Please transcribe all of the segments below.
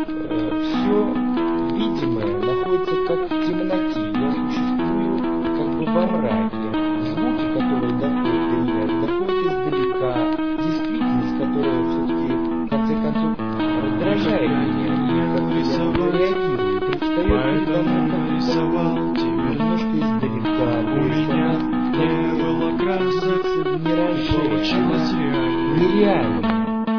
все видимое находится как в темноте. Я существую как бы во мраке. Звуки, которые доходят до меня, доходят издалека. Действительность, которая все-таки, в конце концов, раздражает меня. И как я реагирую. Предстает передо мной немножко издалека. У меня не было красок, получилось нереально.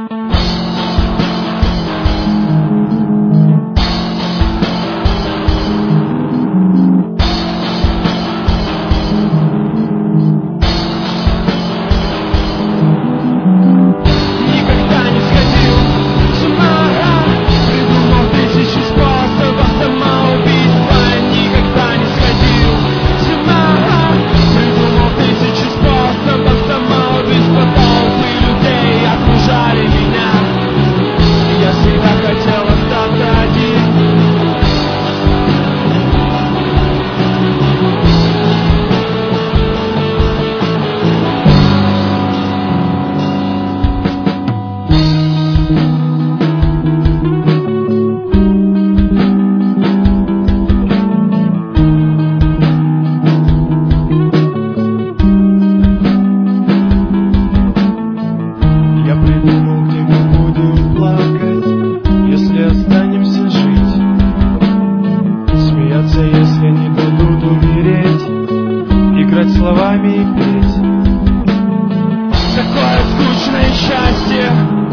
Если не дадут умереть, играть словами и петь. Такое скучное счастье,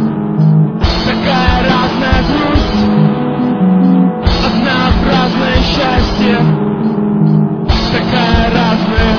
такая разная грусть, однообразное счастье, такая разная.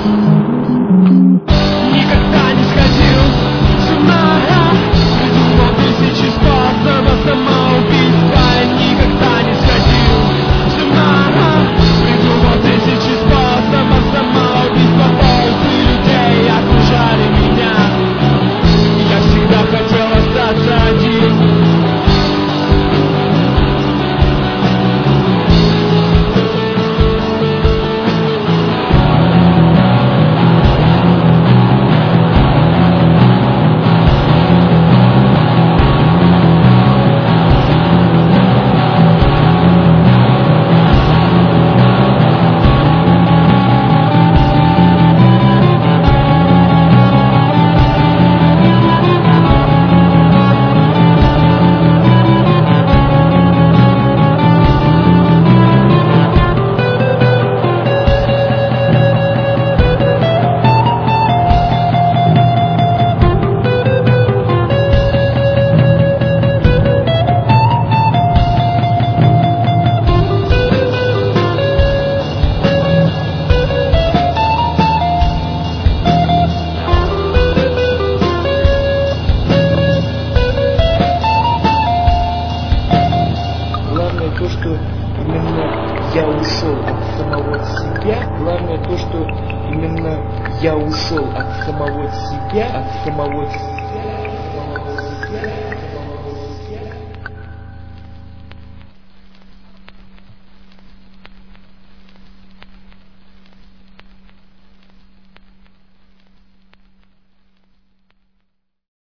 Никогда не сходил с ума, придумал тысячи способов самоубийства. Никогда не сходил с ума, придумал тысячи способов самоубийства. Толпы людей окружали меня, я всегда хотел остаться один. То, что именно я ушел от самого себя, главное то, что именно я ушел от самого себя, от самого